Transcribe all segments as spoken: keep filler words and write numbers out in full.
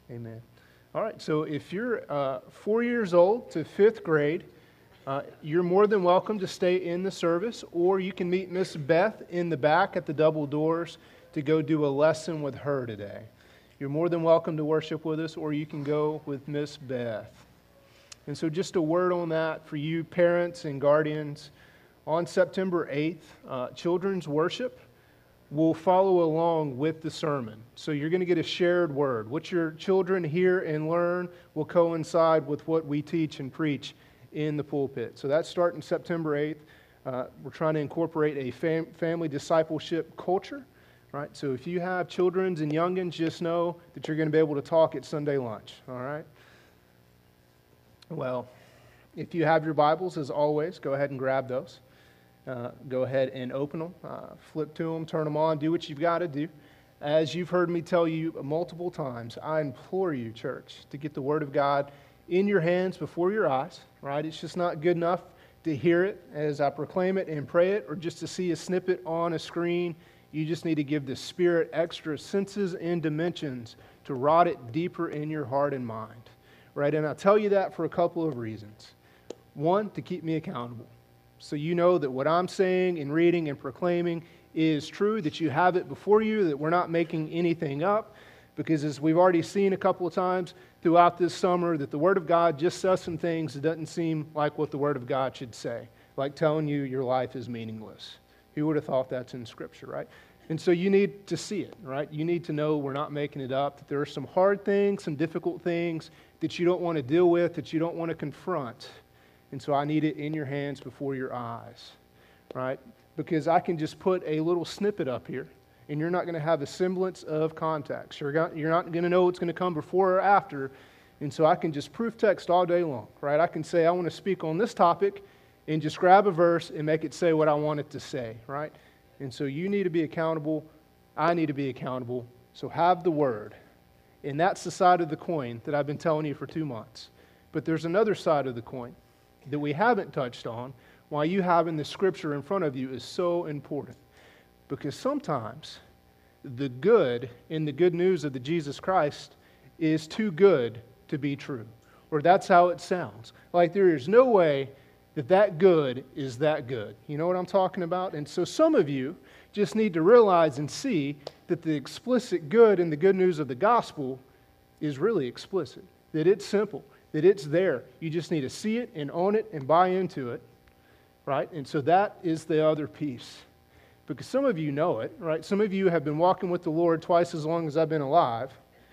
Amen. All right, so if you're uh, four years old to fifth grade, uh, you're more than welcome to stay in the service, or you can meet Miss Beth in the back at the double doors to go do a lesson with her today. You're more than welcome to worship with us, or you can go with Miss Beth. And so just a word on that for you parents and guardians. On September eighth, uh, children's worship will follow along with the sermon. So you're going to get a shared word. What your children hear and learn will coincide with what we teach and preach in the pulpit. So that's starting September eighth. Uh, we're trying to incorporate a fam- family discipleship culture. Right? So if you have children and youngins, just know that you're going to be able to talk at Sunday lunch. All right? Well, if you have your Bibles, as always, go ahead and grab those. Uh, go ahead and open them, uh, flip to them, turn them on, do what you've got to do. As you've heard me tell you multiple times, I implore you, church, to get the Word of God in your hands before your eyes, right? It's just not good enough to hear it as I proclaim it and pray it, or just to see a snippet on a screen. You just need to give the Spirit extra senses and dimensions to rot it deeper in your heart and mind, right? And I'll tell you that for a couple of reasons. One, to keep me accountable. So you know that what I'm saying and reading and proclaiming is true, that you have it before you, that we're not making anything up. Because as we've already seen a couple of times throughout this summer, that the Word of God just says some things that doesn't seem like what the Word of God should say. Like telling you your life is meaningless. Who would have thought that's in Scripture, right? And so you need to see it, right? You need to know we're not making it up, that there are some hard things, some difficult things that you don't want to deal with, that you don't want to confront. And so I need it in your hands before your eyes, right? Because I can just put a little snippet up here, and you're not going to have a semblance of context. You're not going to know what's going to come before or after. And so I can just proof text all day long, right? I can say I want to speak on this topic and just grab a verse and make it say what I want it to say, right? And so you need to be accountable. I need to be accountable. So have the Word. And that's the side of the coin that I've been telling you for two months. But there's another side of the coin that we haven't touched on, why you having the Scripture in front of you is so important. Because sometimes the good in the good news of the Jesus Christ is too good to be true. Or that's how it sounds. Like there is no way that that good is that good. You know what I'm talking about? And so some of you just need to realize and see that the explicit good in the good news of the gospel is really explicit. That it's simple. That it's there. You just need to see it and own it and buy into it, right? And so that is the other piece. Because some of you know it, right? Some of you have been walking with the Lord twice as long as I've been alive,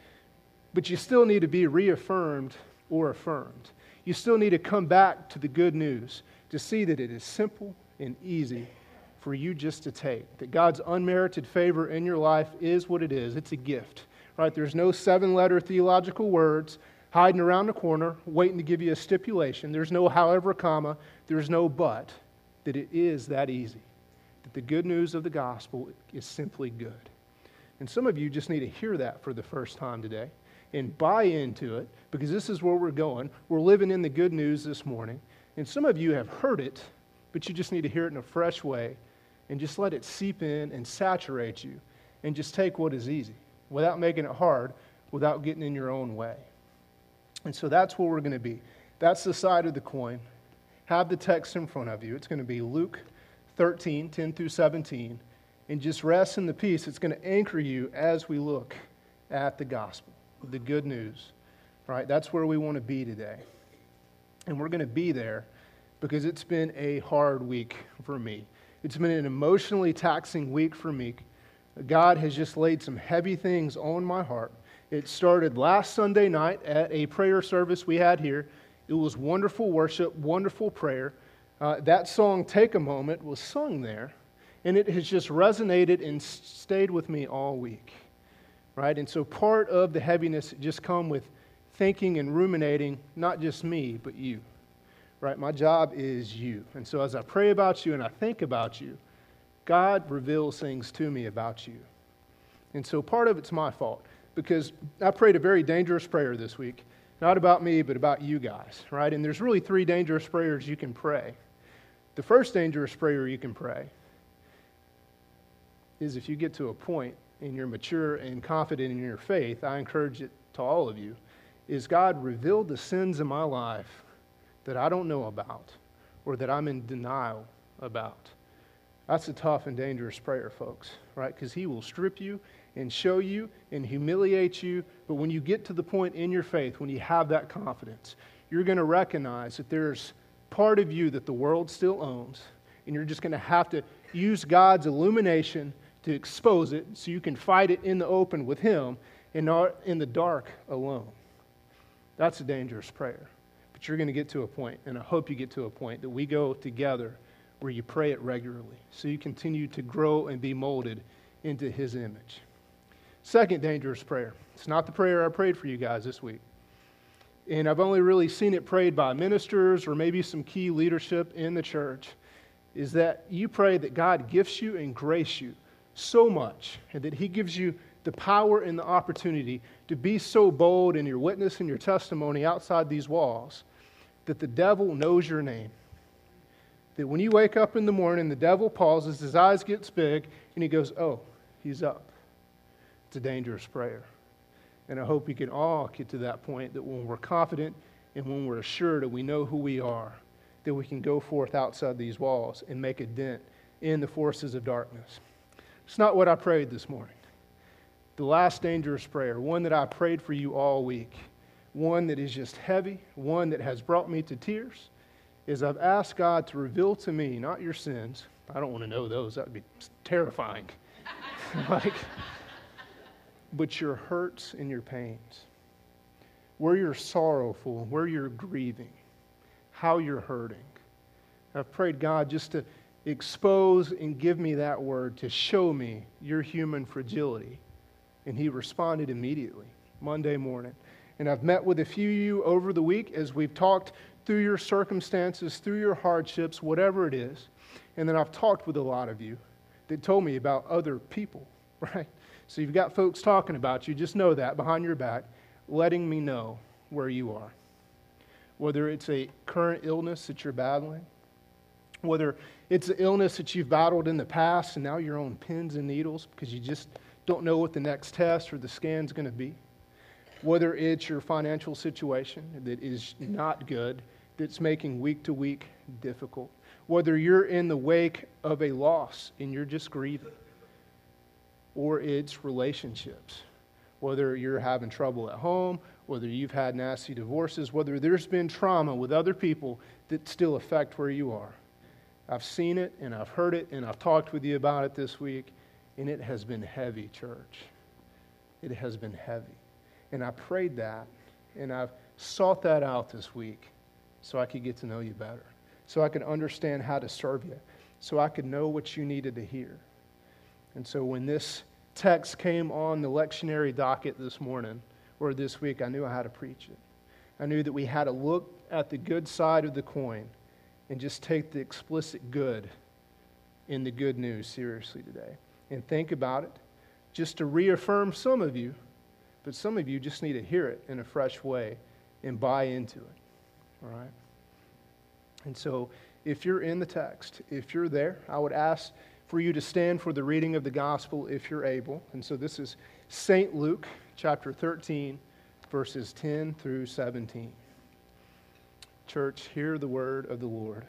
but you still need to be reaffirmed or affirmed. You still need to come back to the good news to see that it is simple and easy for you just to take. That God's unmerited favor in your life is what it is. It's a gift, right? There's no seven-letter theological words hiding around the corner, waiting to give you a stipulation. There's no however, comma, there's no but, that it is that easy. That the good news of the gospel is simply good. And some of you just need to hear that for the first time today and buy into it, because this is where we're going. We're living in the good news this morning. And some of you have heard it, but you just need to hear it in a fresh way and just let it seep in and saturate you and just take what is easy without making it hard, without getting in your own way. And so that's where we're going to be. That's the side of the coin. Have the text in front of you. It's going to be Luke thirteen, ten through seventeen. And just rest in the peace. It's going to anchor you as we look at the gospel, the good news. Right? That's where we want to be today. And we're going to be there because it's been a hard week for me. It's been an emotionally taxing week for me. God has just laid some heavy things on my heart. It started last Sunday night at a prayer service we had here. It was wonderful worship, wonderful prayer. Uh, that song, Take a Moment, was sung there. And it has just resonated and stayed with me all week. Right? And so part of the heaviness just come with thinking and ruminating, not just me, but you. Right? My job is you. And so as I pray about you and I think about you, God reveals things to me about you. And so part of it's my fault. Because I prayed a very dangerous prayer this week. Not about me, but about you guys, right? And there's really three dangerous prayers you can pray. The first dangerous prayer you can pray is if you get to a point and you're mature and confident in your faith, I encourage it to all of you, is God revealed the sins in my life that I don't know about or that I'm in denial about. That's a tough and dangerous prayer, folks, right? Because he will strip you and show you and humiliate you. But when you get to the point in your faith, when you have that confidence, you're going to recognize that there's part of you that the world still owns, and you're just going to have to use God's illumination to expose it so you can fight it in the open with him and not in the dark alone. That's a dangerous prayer. But you're going to get to a point, and I hope you get to a point, that we go together where you pray it regularly so you continue to grow and be molded into his image. Second dangerous prayer. It's not the prayer I prayed for you guys this week. And I've only really seen it prayed by ministers or maybe some key leadership in the church, is that you pray that God gifts you and grace you so much, and that he gives you the power and the opportunity to be so bold in your witness and your testimony outside these walls that the devil knows your name. That when you wake up in the morning, the devil pauses, his eyes gets big, and he goes, oh, he's up. It's a dangerous prayer. And I hope we can all get to that point that when we're confident and when we're assured that we know who we are, that we can go forth outside these walls and make a dent in the forces of darkness. It's not what I prayed this morning. The last dangerous prayer, one that I prayed for you all week, one that is just heavy, one that has brought me to tears, is I've asked God to reveal to me, not your sins. I don't want to know those. That would be terrifying. like, but your hurts and your pains. Where you're sorrowful, where you're grieving, how you're hurting. I've prayed God just to expose and give me that word to show me your human fragility. And he responded immediately, Monday morning. And I've met with a few of you over the week as we've talked through your circumstances, through your hardships, whatever it is. And then I've talked with a lot of you that told me about other people, right? So you've got folks talking about you, just know that, behind your back, letting me know where you are. Whether it's a current illness that you're battling, whether it's an illness that you've battled in the past and now you're on pins and needles because you just don't know what the next test or the scan's going to be. Whether it's your financial situation that is not good, that's making week to week difficult. Whether you're in the wake of a loss and you're just grieving. Or it's relationships. Whether you're having trouble at home, whether you've had nasty divorces, whether there's been trauma with other people that still affect where you are. I've seen it and I've heard it and I've talked with you about it this week, and it has been heavy, church. It has been heavy. And I prayed that, and I've sought that out this week so I could get to know you better, so I could understand how to serve you, so I could know what you needed to hear. And so when this text came on the lectionary docket this morning, or this week, I knew I had to preach it. I knew that we had to look at the good side of the coin and just take the explicit good in the good news seriously today. And think about it, just to reaffirm some of you, but some of you just need to hear it in a fresh way and buy into it, all right? And so if you're in the text, if you're there, I would ask for you to stand for the reading of the gospel if you're able. And so this is Saint Luke chapter thirteen, verses ten through seventeen. Church, hear the word of the Lord.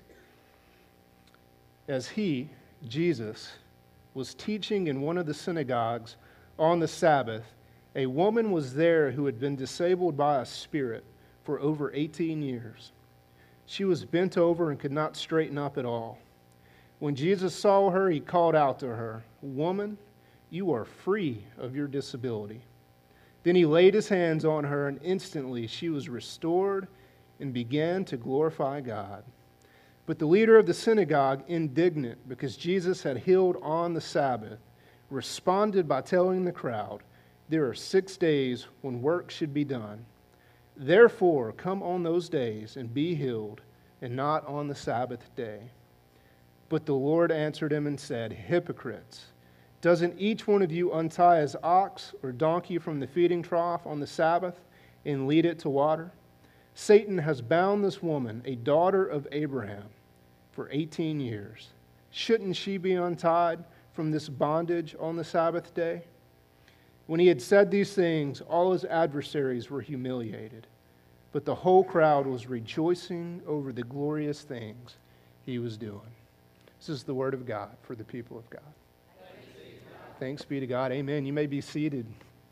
As he, Jesus, was teaching in one of the synagogues on the Sabbath, a woman was there who had been disabled by a spirit for over eighteen years. She was bent over and could not straighten up at all. When Jesus saw her, he called out to her, "Woman, you are free of your disability." Then he laid his hands on her, and instantly she was restored and began to glorify God. But the leader of the synagogue, indignant because Jesus had healed on the Sabbath, responded by telling the crowd, "There are six days when work should be done. Therefore, come on those days and be healed, and not on the Sabbath day." But the Lord answered him and said, "Hypocrites, doesn't each one of you untie his ox or donkey from the feeding trough on the Sabbath and lead it to water? Satan has bound this woman, a daughter of Abraham, for eighteen years. Shouldn't she be untied from this bondage on the Sabbath day? When he had said these things, all his adversaries were humiliated, but the whole crowd was rejoicing over the glorious things he was doing. This is the word of God for the people of God. Thanks be to God. Amen. You may be seated.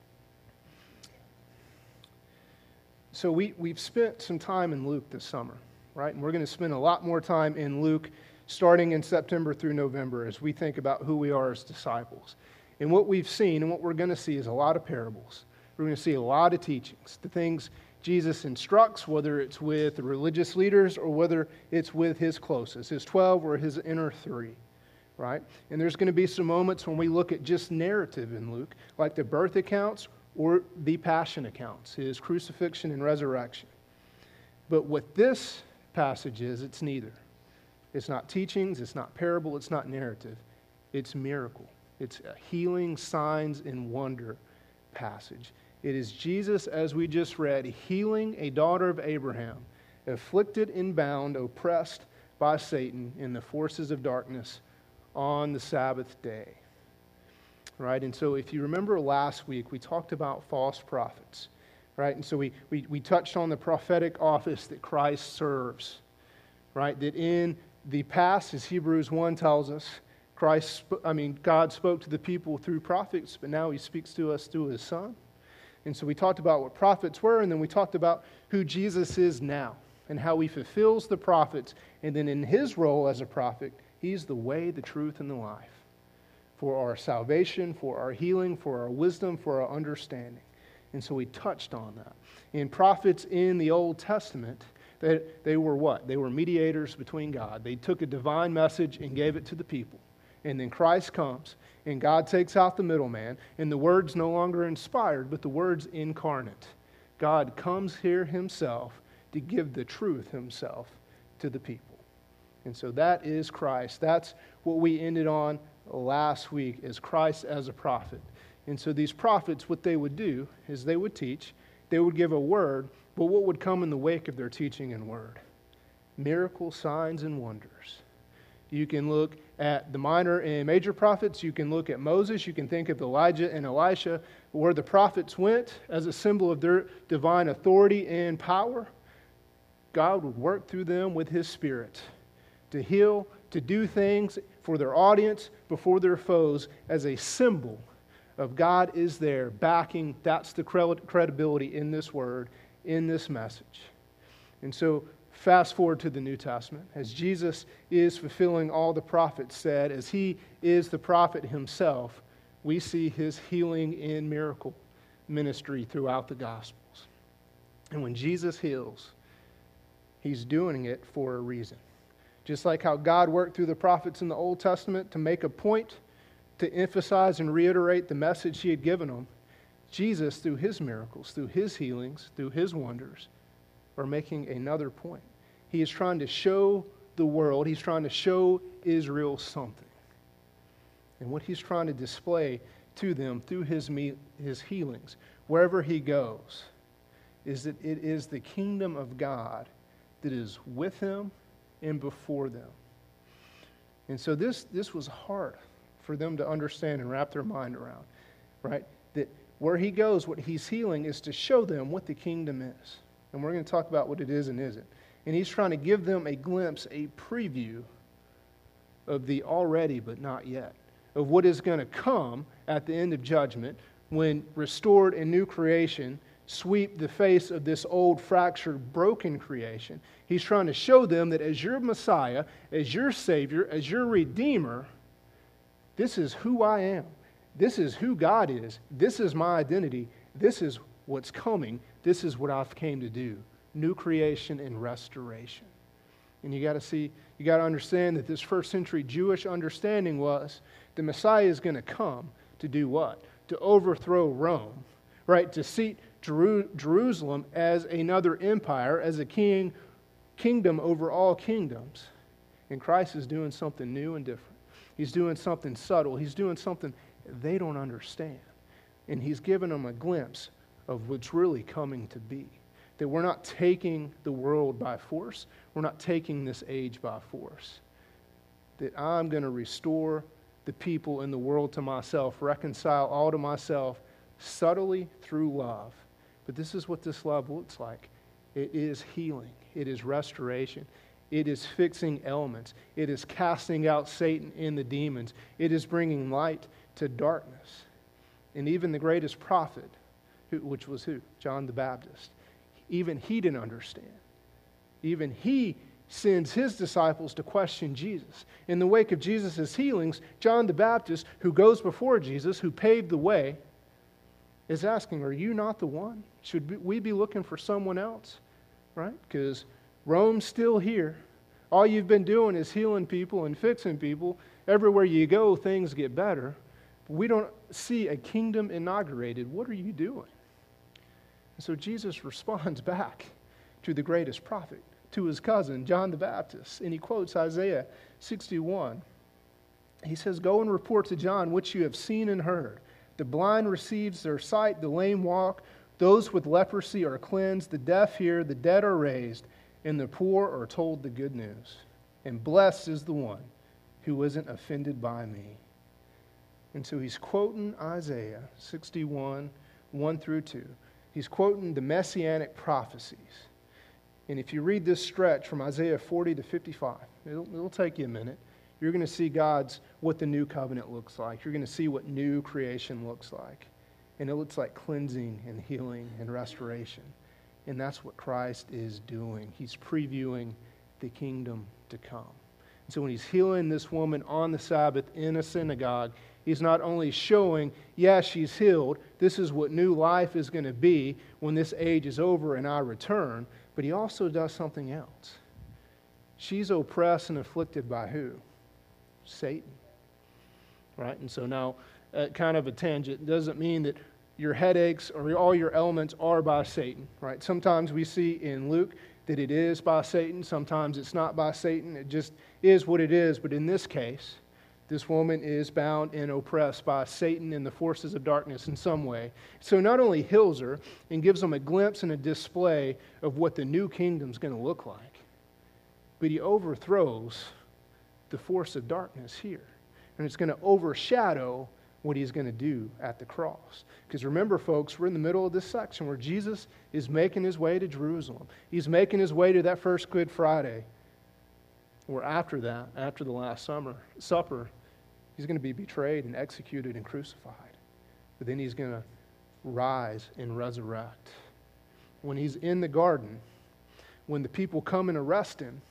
So we, we've spent some time in Luke this summer, right? And we're going to spend a lot more time in Luke starting in September through November as we think about who we are as disciples. And what we've seen and what we're going to see is a lot of parables. We're going to see a lot of teachings, the things Jesus instructs, whether it's with the religious leaders or whether it's with his closest, his twelve or his inner three, right? And there's going to be some moments when we look at just narrative in Luke, like the birth accounts or the passion accounts, his crucifixion and resurrection. But what this passage is, it's neither. It's not teachings, it's not parable, it's not narrative. It's miracle. It's a healing, signs, and wonder passage. It is Jesus, as we just read, healing a daughter of Abraham, afflicted and bound, oppressed by Satan in the forces of darkness on the Sabbath day. Right? And so if you remember last week, we talked about false prophets. Right? And so we, we, we touched on the prophetic office that Christ serves. Right? That in the past, as Hebrews one tells us, Christ, I mean, God spoke to the people through prophets, but now he speaks to us through his Son. And so we talked about what prophets were, and then we talked about who Jesus is now and how he fulfills the prophets. And then in his role as a prophet, he's the way, the truth, and the life for our salvation, for our healing, for our wisdom, for our understanding. And so we touched on that. And prophets in the Old Testament, they, they were what? They were mediators between God. They took a divine message and gave it to the people. And then Christ comes, and God takes out the middleman, and the word's no longer inspired, but the word's incarnate. God comes here himself to give the truth himself to the people. And so that is Christ. That's what we ended on last week, is Christ as a prophet. And so these prophets, what they would do is they would teach, they would give a word, but what would come in the wake of their teaching and word? Miracles, signs, and wonders. You can look at the minor and major prophets. You can look at Moses. You can think of Elijah and Elisha, where the prophets went as a symbol of their divine authority and power. God would work through them with his Spirit to heal, to do things for their audience, before their foes, as a symbol of God is there backing. That's the credibility in this word, in this message. And so fast forward to the New Testament, as Jesus is fulfilling all the prophets said, as he is the prophet himself, we see his healing and miracle ministry throughout the Gospels. And when Jesus heals, he's doing it for a reason. Just like how God worked through the prophets in the Old Testament to make a point, to emphasize and reiterate the message he had given them, Jesus, through his miracles, through his healings, through his wonders, are making another point. He is trying to show the world, he's trying to show Israel something. And what he's trying to display to them through his, me- his healings, wherever he goes, is that it is the kingdom of God that is with him and before them. And so this, this was hard for them to understand and wrap their mind around, right? That where he goes, what he's healing is to show them what the kingdom is. And we're going to talk about what it is and isn't. And he's trying to give them a glimpse, a preview of the already but not yet, of what is going to come at the end of judgment when restored and new creation sweep the face of this old, fractured, broken creation. He's trying to show them that as your Messiah, as your Savior, as your Redeemer, this is who I am. This is who God is. This is my identity. This is what's coming. This is what I've came to do. New creation and restoration. And you got to see, you got to understand that this first century Jewish understanding was the Messiah is going to come to do what? To overthrow Rome, right? To seat Jeru- Jerusalem as another empire, as a king, kingdom over all kingdoms. And Christ is doing something new and different. He's doing something subtle. He's doing something they don't understand. And he's giving them a glimpse of what's really coming to be. That we're not taking the world by force. We're not taking this age by force. That I'm going to restore the people in the world to myself, reconcile all to myself subtly through love. But this is what this love looks like. It is healing. It is restoration. It is fixing ailments. It is casting out Satan and the demons. It is bringing light to darkness. And even the greatest prophet, who, which was who? John the Baptist. Even he didn't understand. Even he sends his disciples to question Jesus. In the wake of Jesus' healings, John the Baptist, who goes before Jesus, who paved the way, is asking, are you not the one? Should we be looking for someone else? Right? Because Rome's still here. All you've been doing is healing people and fixing people. Everywhere you go, things get better. But we don't see a kingdom inaugurated. What are you doing? And so Jesus responds back to the greatest prophet, to his cousin, John the Baptist. And he quotes Isaiah sixty-one. He says, go and report to John what you have seen and heard. The blind receives their sight, the lame walk, those with leprosy are cleansed, the deaf hear, the dead are raised, and the poor are told the good news. And blessed is the one who isn't offended by me. And so he's quoting Isaiah sixty-one, one through two. He's quoting the messianic prophecies. And if you read this stretch from Isaiah forty to fifty-five, it'll, it'll take you a minute. You're going to see God's, what the new covenant looks like. You're going to see what new creation looks like. And it looks like cleansing and healing and restoration. And that's what Christ is doing. He's previewing the kingdom to come. And so when he's healing this woman on the Sabbath in a synagogue, he's not only showing, yeah, she's healed, this is what new life is going to be when this age is over and I return, but he also does something else. She's oppressed and afflicted by who? Satan. Right? And so now, uh, kind of a tangent, doesn't mean that your headaches or all your ailments are by Satan. Right? Sometimes we see in Luke that it is by Satan. Sometimes it's not by Satan. It just is what it is. But in this case, this woman is bound and oppressed by Satan and the forces of darkness in some way. So not only heals her and gives them a glimpse and a display of what the new kingdom's going to look like, but he overthrows the force of darkness here. And it's going to overshadow what he's going to do at the cross. Because remember, folks, we're in the middle of this section where Jesus is making his way to Jerusalem. He's making his way to that first Good Friday, where after that, after the Last summer, Supper, he's going to be betrayed and executed and crucified. But then he's going to rise and resurrect. When he's in the garden, when the people come and arrest him,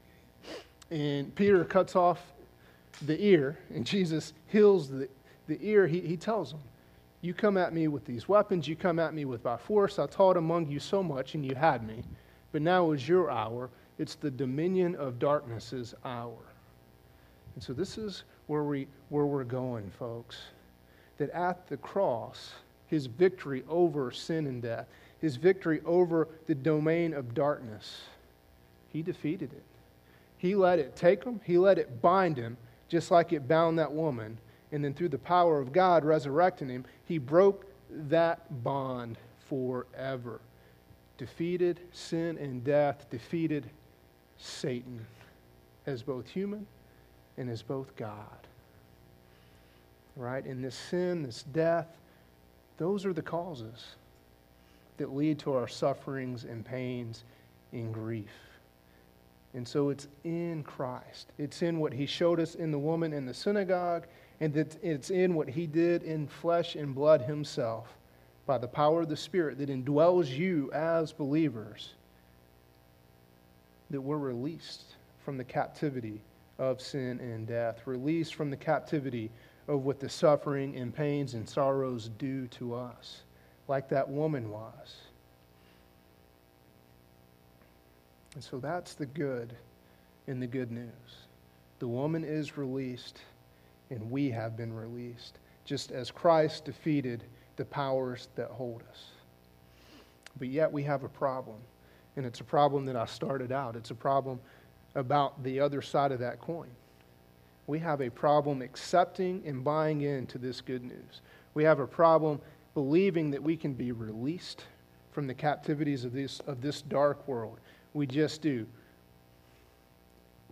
and Peter cuts off the ear, and Jesus heals the, the ear, he, he tells them, you come at me with these weapons, you come at me with by force, I taught among you so much, and you had me. But now is your hour. It's the dominion of darkness's hour. And so this is where, we, where we're going, folks. That at the cross, his victory over sin and death, his victory over the domain of darkness, he defeated it. He let it take him. He let it bind him, just like it bound that woman. And then through the power of God resurrecting him, he broke that bond forever. Defeated sin and death, defeated Satan as both human and as both God. Right? And this sin, this death, those are the causes that lead to our sufferings and pains and grief. And so it's in Christ. It's in what he showed us in the woman in the synagogue, and that it's in what he did in flesh and blood himself by the power of the Spirit that indwells you as believers, that we're released from the captivity of sin and death, released from the captivity of what the suffering and pains and sorrows do to us, like that woman was. And so that's the good in the good news. The woman is released, and we have been released, just as Christ defeated the powers that hold us. But yet we have a problem, and it's a problem that I started out. It's a problem about the other side of that coin. We have a problem accepting and buying into this good news. We have a problem believing that we can be released from the captivities of this, of this dark world. We just do.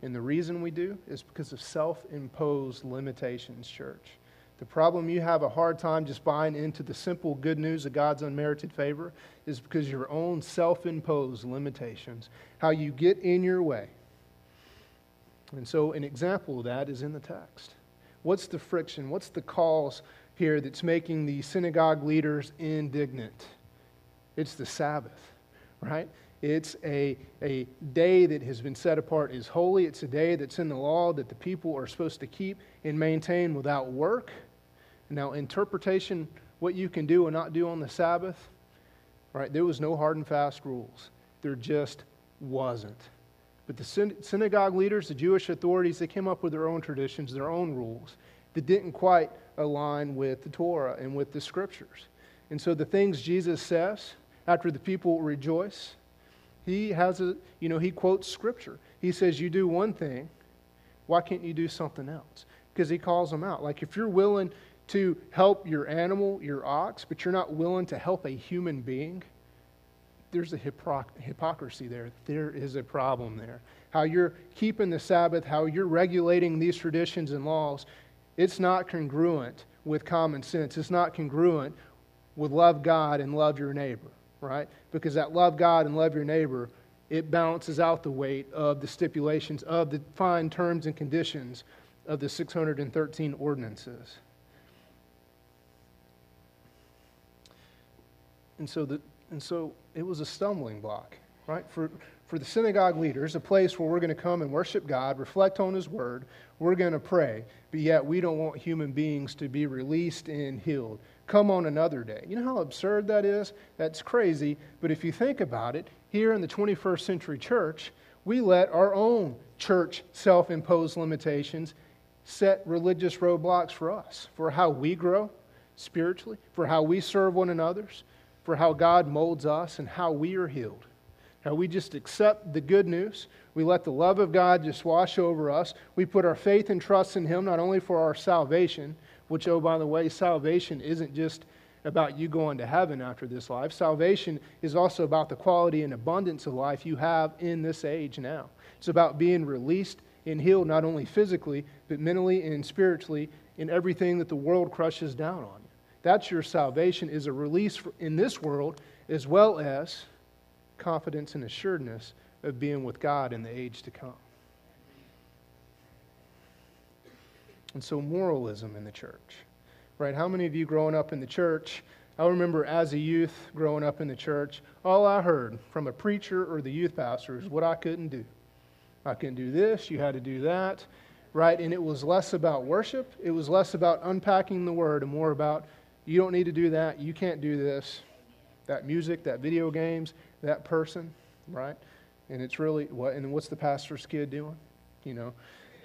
And the reason we do is because of self-imposed limitations, church. The problem you have a hard time just buying into the simple good news of God's unmerited favor is because of your own self-imposed limitations, how you get in your way. And so an example of that is in the text. What's the friction? What's the cause here that's making the synagogue leaders indignant? It's the Sabbath, right? It's a, a day that has been set apart as holy. It's a day that's in the law that the people are supposed to keep and maintain without work. Now, interpretation, what you can do and not do on the Sabbath, right? There was no hard and fast rules. There just wasn't. But the syn- synagogue leaders, the Jewish authorities, they came up with their own traditions, their own rules that didn't quite align with the Torah and with the Scriptures. And so the things Jesus says after the people rejoice, he has a, you know, he quotes Scripture. He says, you do one thing, why can't you do something else? Because he calls them out. Like if you're willing to help your animal, your ox, but you're not willing to help a human being, there's a hypocr- hypocrisy there. There is a problem there. How you're keeping the Sabbath, how you're regulating these traditions and laws, it's not congruent with common sense. It's not congruent with love God and love your neighbor, right? Because that love God and love your neighbor, it balances out the weight of the stipulations, of the fine terms and conditions of the six hundred thirteen ordinances. And so the and so it was a stumbling block, right? For for the synagogue leaders, a place where we're going to come and worship God, reflect on His Word, we're going to pray, but yet we don't want human beings to be released and healed. Come on another day. You know how absurd that is? That's crazy. But if you think about it, here in the twenty-first century church, we let our own church self-imposed limitations set religious roadblocks for us, for how we grow spiritually, for how we serve one another, for how God molds us and how we are healed. How we just accept the good news. We let the love of God just wash over us. We put our faith and trust in Him not only for our salvation, which, oh, by the way, salvation isn't just about you going to heaven after this life. Salvation is also about the quality and abundance of life you have in this age now. It's about being released and healed not only physically, but mentally and spiritually in everything that the world crushes down on you. That's your salvation, is a release in this world as well as confidence and assuredness of being with God in the age to come. And so moralism in the church, right? How many of you growing up in the church, I remember as a youth growing up in the church, all I heard from a preacher or the youth pastor is what I couldn't do. I couldn't do this, you had to do that, right? And it was less about worship, it was less about unpacking the Word and more about, you don't need to do that, you can't do this, that music, that video games, that person, right? And it's really, what? And what's the pastor's kid doing? You know?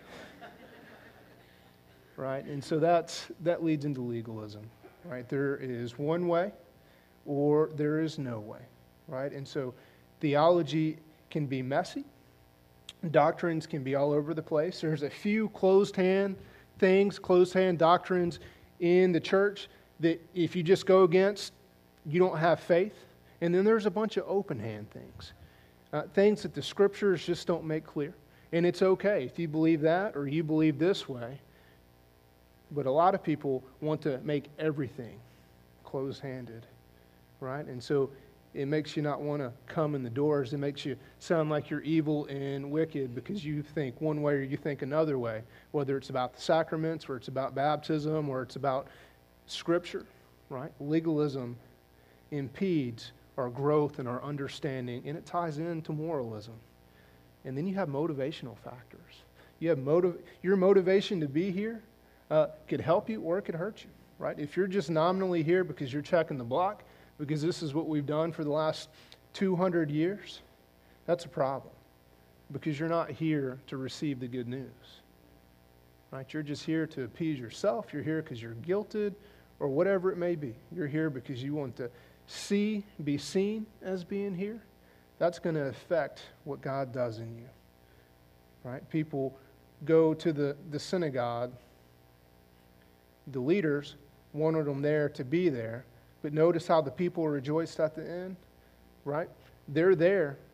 Right? And so that's that leads into legalism, right? There is one way or there is no way, right? And so theology can be messy. Doctrines can be all over the place. There's a few closed-hand things, closed-hand doctrines in the church that if you just go against, you don't have faith. And then there's a bunch of open-hand things, uh, things that the Scriptures just don't make clear. And it's okay if you believe that or you believe this way. But a lot of people want to make everything closed-handed, right? And so it makes you not want to come in the doors. It makes you sound like you're evil and wicked because you think one way or you think another way, whether it's about the sacraments or it's about baptism or it's about Scripture, right? Legalism impedes our growth and our understanding, and it ties into moralism. And then you have motivational factors. You have motiv- your motivation to be here uh, could help you or it could hurt you, right? If you're just nominally here because you're checking the block, because this is what we've done for the last two hundred years, that's a problem because you're not here to receive the good news, right? You're just here to appease yourself. You're here because you're guilted or whatever it may be. You're here because you want to see, be seen as being here. That's going to affect what God does in you, right? People go to the, the synagogue. The leaders wanted them there to be there. But notice how the people rejoiced at the end, right? They're there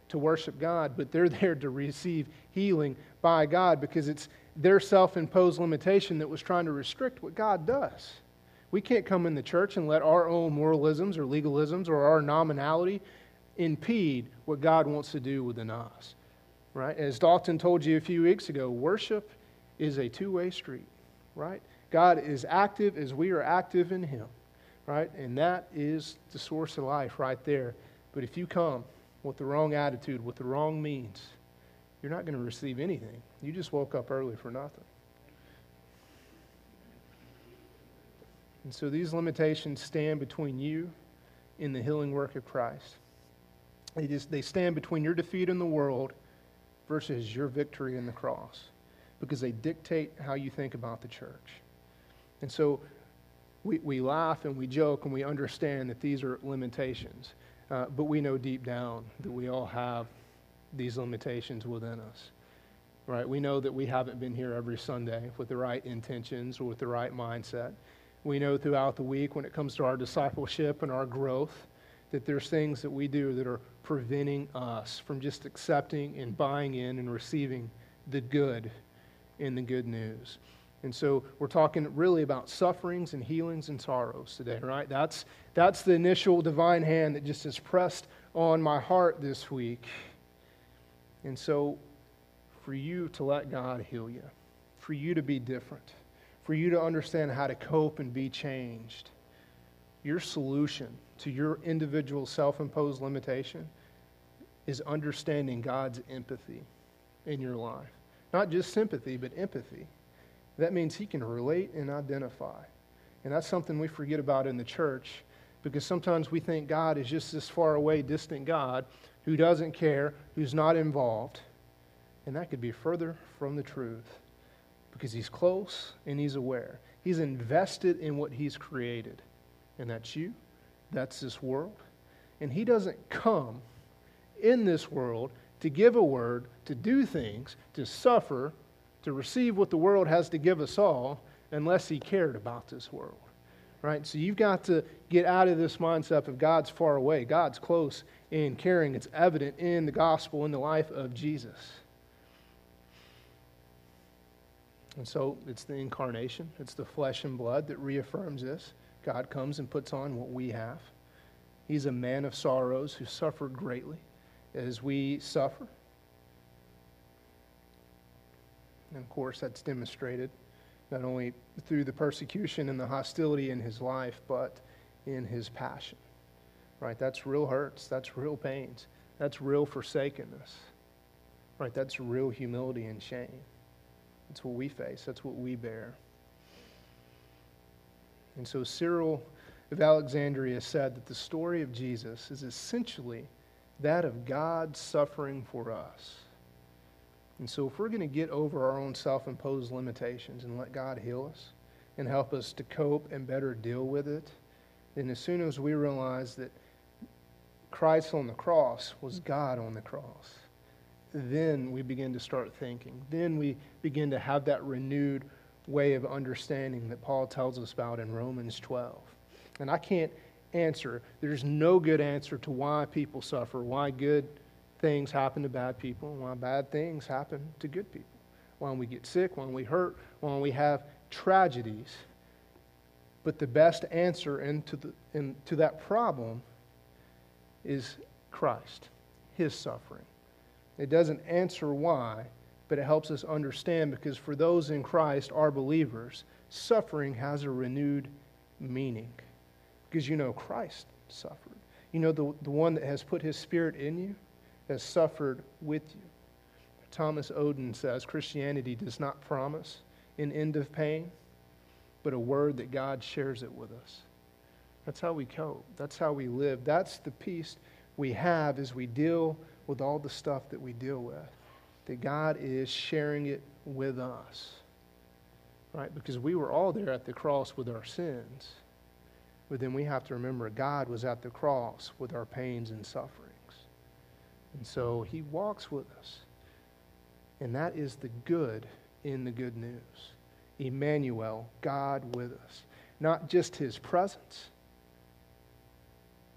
to worship God, but they're there to receive healing by God because it's their self-imposed limitation that was trying to restrict what God does. We can't come in the church and let our own moralisms or legalisms or our nominality impede what God wants to do within us. Right? As Dalton told you a few weeks ago, worship is a two-way street. Right? God is active as we are active in Him. Right? And that is the source of life right there. But if you come with the wrong attitude, with the wrong means, you're not going to receive anything. You just woke up early for nothing. And so these limitations stand between you and the healing work of Christ. They just they stand between your defeat in the world versus your victory in the cross, because they dictate how you think about the church. And so we, we laugh and we joke and we understand that these are limitations, uh, but we know deep down that we all have these limitations within us. Right? We know that we haven't been here every Sunday with the right intentions or with the right mindset. We know throughout the week when it comes to our discipleship and our growth that there's things that we do that are preventing us from just accepting and buying in and receiving the good in the good news. And so we're talking really about sufferings and healings and sorrows today, right? That's, that's the initial divine hand that just is pressed on my heart this week. And so for you to let God heal you, for you to be different, for you to understand how to cope and be changed, your solution to your individual self-imposed limitation is understanding God's empathy in your life. Not just sympathy, but empathy. That means He can relate and identify. And that's something we forget about in the church, because sometimes we think God is just this far away, distant God who doesn't care, who's not involved. And that could be further from the truth, because He's close and He's aware. He's invested in what He's created. And that's you. That's this world. And He doesn't come in this world to give a word, to do things, to suffer, to receive what the world has to give us all, unless He cared about this world. Right? So you've got to get out of this mindset of God's far away. God's close and caring. It's evident in the gospel, in the life of Jesus. And so it's the incarnation. It's the flesh and blood that reaffirms this. God comes and puts on what we have. He's a man of sorrows who suffered greatly as we suffer. And of course, that's demonstrated not only through the persecution and the hostility in His life, but in His passion. Right? That's real hurts. That's real pains. That's real forsakenness. Right? That's real humility and shame. That's what we face. That's what we bear. And so Cyril of Alexandria said that the story of Jesus is essentially that of God suffering for us. And so if we're going to get over our own self-imposed limitations and let God heal us and help us to cope and better deal with it, then as soon as we realize that Christ on the cross was God on the cross, then we begin to start thinking. Then we begin to have that renewed way of understanding that Paul tells us about in Romans twelve. And I can't answer, there's no good answer to why people suffer, why good things happen to bad people, and why bad things happen to good people. Why we get sick, why we hurt, why we have tragedies. But the best answer into the, in, to that problem is Christ, His suffering. It doesn't answer why, but it helps us understand, because for those in Christ, our believers, suffering has a renewed meaning. Because you know Christ suffered. You know the, the one that has put His Spirit in you has suffered with you. Thomas Oden says Christianity does not promise an end of pain, but a word that God shares it with us. That's how we cope. That's how we live. That's the peace we have as we deal with all the stuff that we deal with. That God is sharing it with us. Right? Because we were all there at the cross with our sins. But then we have to remember God was at the cross with our pains and sufferings. And so He walks with us. And that is the good in the good news. Emmanuel, God with us. Not just His presence,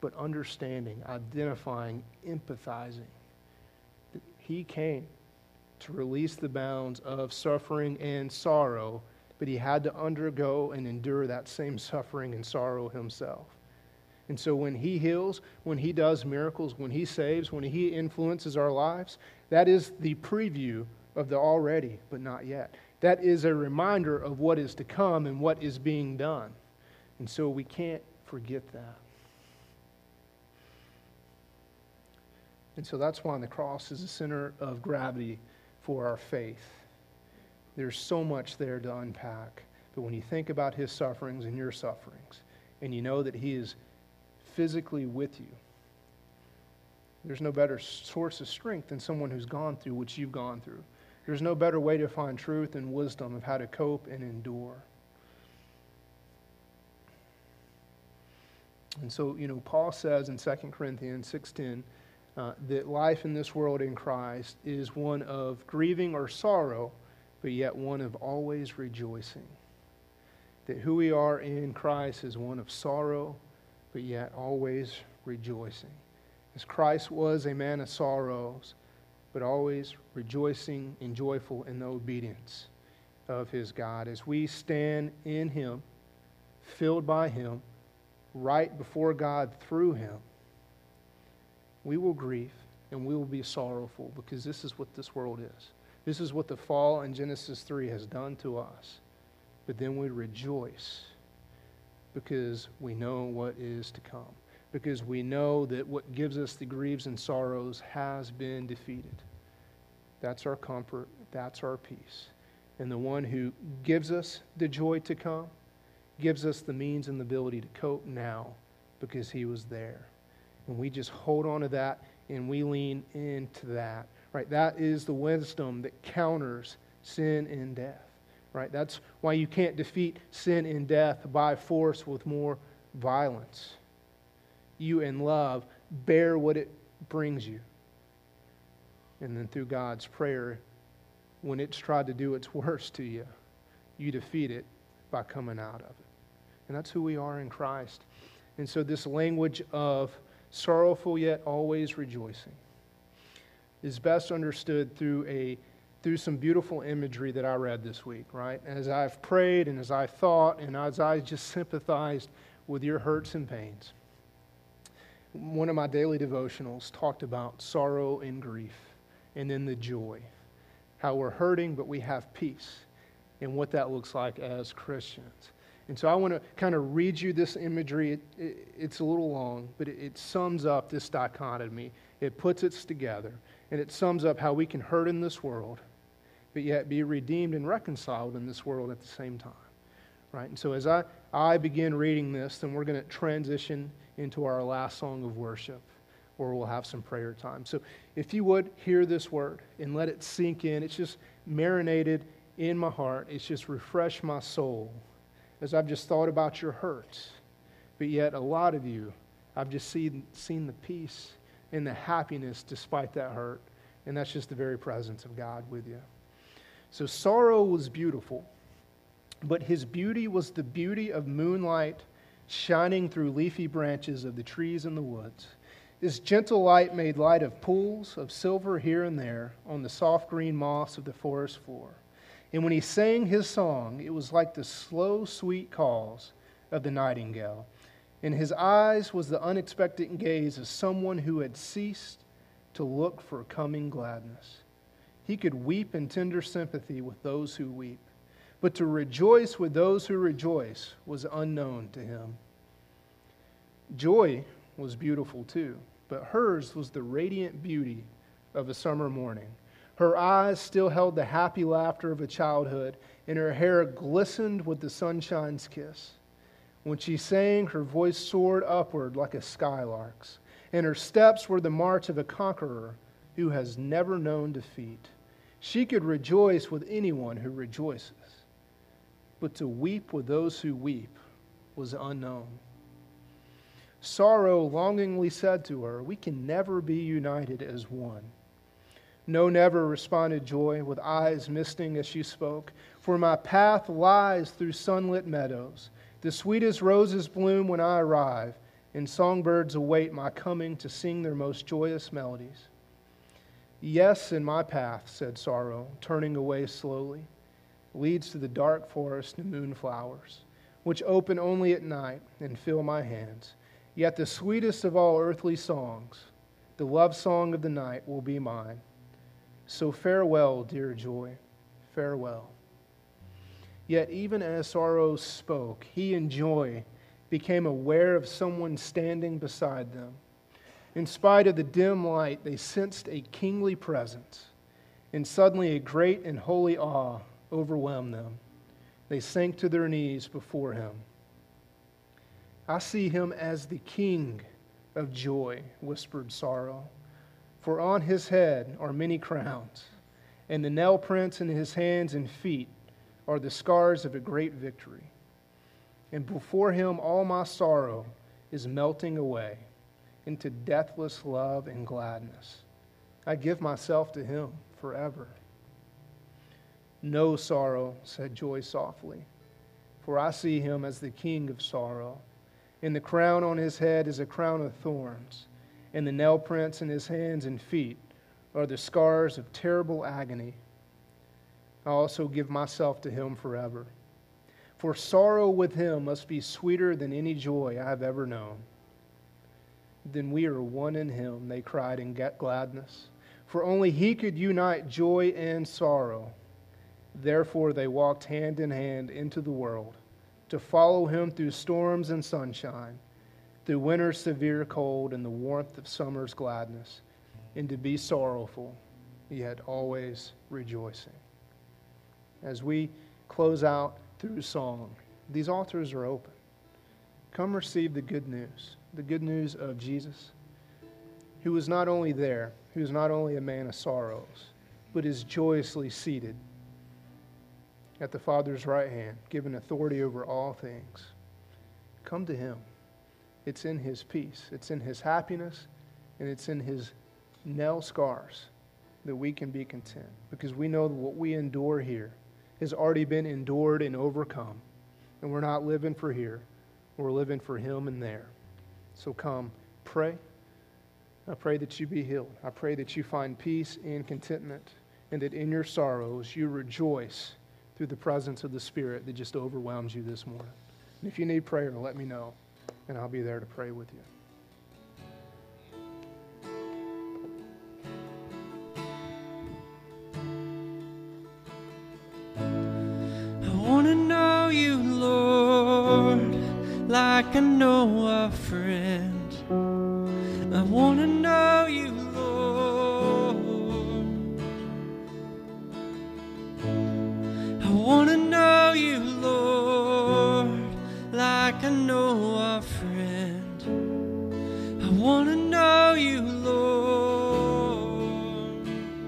but understanding, identifying, empathizing that he came to release the bounds of suffering and sorrow, but he had to undergo and endure that same suffering and sorrow himself. And so when he heals, when he does miracles, when he saves, when he influences our lives, that is the preview of the already, but not yet. That is a reminder of what is to come and what is being done. And so we can't forget that. And so that's why the cross is the center of gravity for our faith. There's so much there to unpack. But when you think about his sufferings and your sufferings, and you know that he is physically with you, there's no better source of strength than someone who's gone through what you've gone through. There's no better way to find truth and wisdom of how to cope and endure. And so, you know, Paul says in Second Corinthians six ten, Uh, that life in this world in Christ is one of grieving or sorrow, but yet one of always rejoicing. That who we are in Christ is one of sorrow, but yet always rejoicing. As Christ was a man of sorrows, but always rejoicing and joyful in the obedience of his God. As we stand in him, filled by him, right before God through him, we will grieve and we will be sorrowful, because this is what this world is. This is what the fall in Genesis three has done to us. But then we rejoice because we know what is to come. Because we know that what gives us the griefs and sorrows has been defeated. That's our comfort. That's our peace. And the one who gives us the joy to come gives us the means and the ability to cope now because he was there. And we just hold on to that and we lean into that. Right? That is the wisdom that counters sin and death. Right? That's why you can't defeat sin and death by force with more violence. You in love bear what it brings you. And then through God's prayer, when it's tried to do its worst to you, you defeat it by coming out of it. And that's who we are in Christ. And so this language of sorrowful yet always rejoicing is best understood through a through some beautiful imagery that I read this week, right? As I've prayed and as I thought and as I just sympathized with your hurts and pains. One of my daily devotionals talked about sorrow and grief and then the joy. How we're hurting, but we have peace, and what that looks like as Christians. And so I want to kind of read you this imagery. It, it, it's a little long, but it, it sums up this dichotomy. It puts it together, and it sums up how we can hurt in this world, but yet be redeemed and reconciled in this world at the same time. Right? And so as I, I begin reading this, then we're going to transition into our last song of worship, where we'll have some prayer time. So if you would, hear this word and let it sink in. It's just marinated in my heart. It's just refreshed my soul as I've just thought about your hurts. But yet a lot of you, I've just seen, seen the peace and the happiness despite that hurt. And that's just the very presence of God with you. So sorrow was beautiful, but his beauty was the beauty of moonlight shining through leafy branches of the trees in the woods. This gentle light made light of pools of silver here and there on the soft green moss of the forest floor. And when he sang his song, it was like the slow, sweet calls of the nightingale. In his eyes was the unexpected gaze of someone who had ceased to look for coming gladness. He could weep in tender sympathy with those who weep, but to rejoice with those who rejoice was unknown to him. Joy was beautiful too, but hers was the radiant beauty of a summer morning. Her eyes still held the happy laughter of a childhood, and her hair glistened with the sunshine's kiss. When she sang, her voice soared upward like a skylark's, and her steps were the march of a conqueror who has never known defeat. She could rejoice with anyone who rejoices, but to weep with those who weep was unknown. Sorrow longingly said to her, "We can never be united as one." "No, never," responded Joy, with eyes misting as she spoke. "For my path lies through sunlit meadows. The sweetest roses bloom when I arrive, and songbirds await my coming to sing their most joyous melodies. Yes, in my path, said sorrow, turning away slowly, leads to the dark forest and moonflowers, which open only at night and fill my hands. Yet the sweetest of all earthly songs, the love song of the night, will be mine. So farewell, dear joy, farewell. Yet even as sorrow spoke, he and joy became aware of someone standing beside them. In spite of the dim light, they sensed a kingly presence, and suddenly a great and holy awe overwhelmed them. They sank to their knees before him. I see him as the King of joy, whispered sorrow, for on his head are many crowns, and the nail prints in his hands and feet are the scars of a great victory. And before him all my sorrow is melting away into deathless love and gladness. I give myself to him forever. No sorrow, said joy softly, for I see him as the King of sorrow, and the crown on his head is a crown of thorns, and the nail prints in his hands and feet are the scars of terrible agony. I also give myself to him forever. For sorrow with him must be sweeter than any joy I have ever known. Then we are one in him, they cried in gladness, for only he could unite joy and sorrow. Therefore they walked hand in hand into the world, to follow him through storms and sunshine, through winter's severe cold and the warmth of summer's gladness, and to be sorrowful, yet always rejoicing. As we close out through song, these altars are open. Come receive the good news, the good news of Jesus, who is not only there, who is not only a man of sorrows, but is joyously seated at the Father's right hand, given authority over all things. Come to him. It's in his peace, it's in his happiness, and it's in his nail scars that we can be content, because we know that what we endure here has already been endured and overcome. And we're not living for here. We're living for him and there. So come, pray. I pray that you be healed. I pray that you find peace and contentment, and that in your sorrows you rejoice through the presence of the Spirit that just overwhelms you this morning. And if you need prayer, let me know, and I'll be there to pray with you. Like I know a friend, I want to know you, Lord. I want to know you, Lord, like I know a friend. I want to know you, Lord.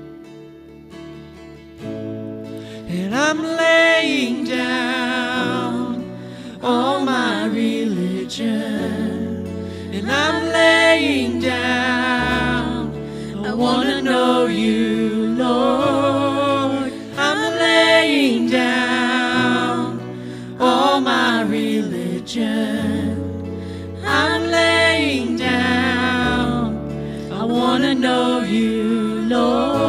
And I'm laying down all my religion, and I'm laying down. I want to know you, Lord. I'm laying down all my religion. I'm laying down. I want to know you, Lord.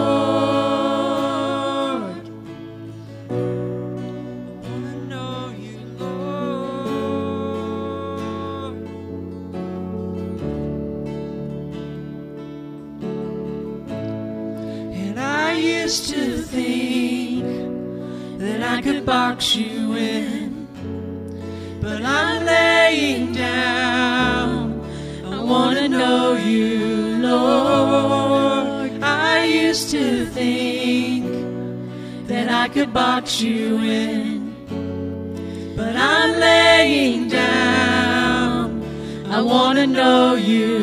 To think that I could box you in, but I'm laying down. I want to know you, Lord. I used to think that I could box you in, but I'm laying down. I want to know you,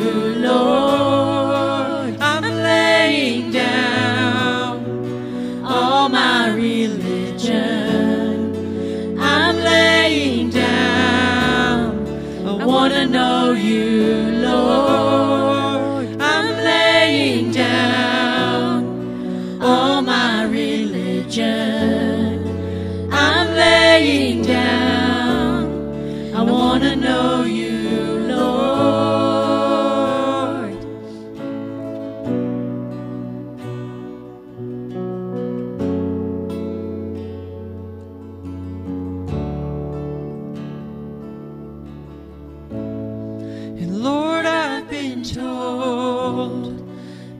Lord. I'm laying down all my religion. I'm laying down. I want to know you, Lord. I'm laying down all my religion. I'm laying down. I want to know you, Lord.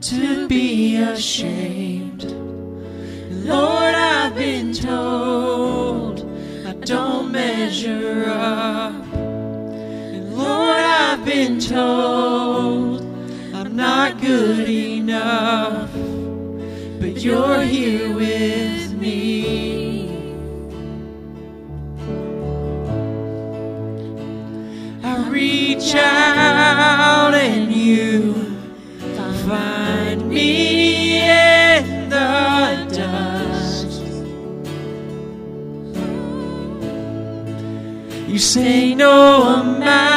to be ashamed. Lord, I've been told I don't measure up. And Lord, I've been told I'm not good enough. But you're here with me. I reach out and you find me in the dust. You say no amount